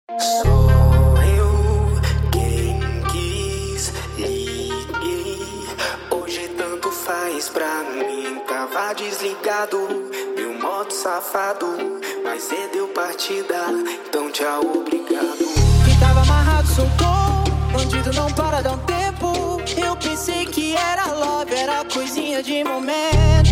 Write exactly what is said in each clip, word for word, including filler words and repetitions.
Sou eu quem quis, liguei. Hoje tanto faz pra mim. Tava desligado, meu modo safado. Mas cê deu partida, então tchau, obrigado. Quem tava amarrado soltou, bandido não para dar um tempo. Eu pensei que era love, era coisinha de momento.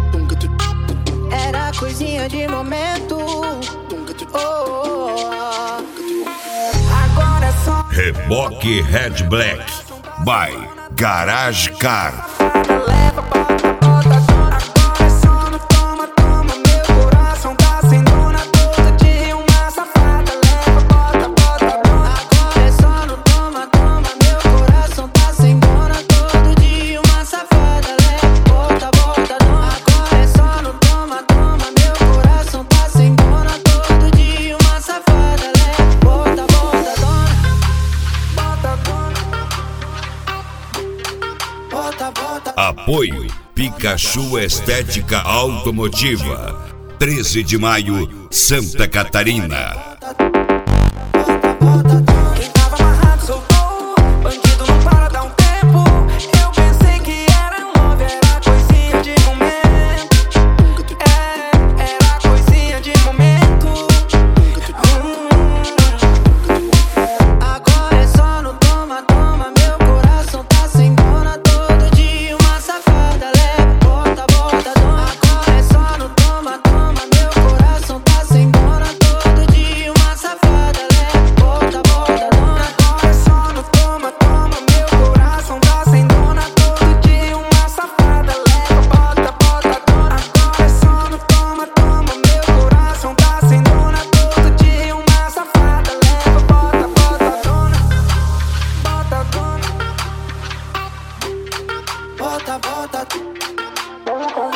Era coisinha de momento. Oh, oh, oh. Agora é só Reboque Red Black by Garage Car. leva, bota, bota, dona. Agora é só no toma, toma. Meu coração tá sem dona. Todo dia uma safada. Leva, bota, bota, dona. Agora é só no toma, toma. Meu coração tá sem dona. Todo dia uma safada. Leva, bota, bota, dona. Agora é só no toma, toma. Meu coração tá sem dona. Todo dia uma safada. Leva, bota, bota, dona. Bota, dona. Bota, bota. Apoio Pikachu Estética Automotiva. treze de maio, Santa Catarina. Quem tava amarrado soltou, bandido não para dar um tempo. Eu pensei que era love, era coisinha de momento. É, era coisinha de momento. Hum. Agora é só no toma, toma. Meu coração tá sem dona. Todo dia uma safada. Leva, bota, bota, dona. Agora é só no toma, toma. Meu coração tá sem dona. Todo dia uma safada. Leva, bota, bota, dona. Agora é só no toma, toma. Meu coração tá sem dona. Todo dia uma safada. Leva, bota, bota, dona. Agora é só no toma, toma. Meu coração tá sem dona. Todo dia uma safada. Leva, bota, bota, dona. Bota, dona. Bota, bota.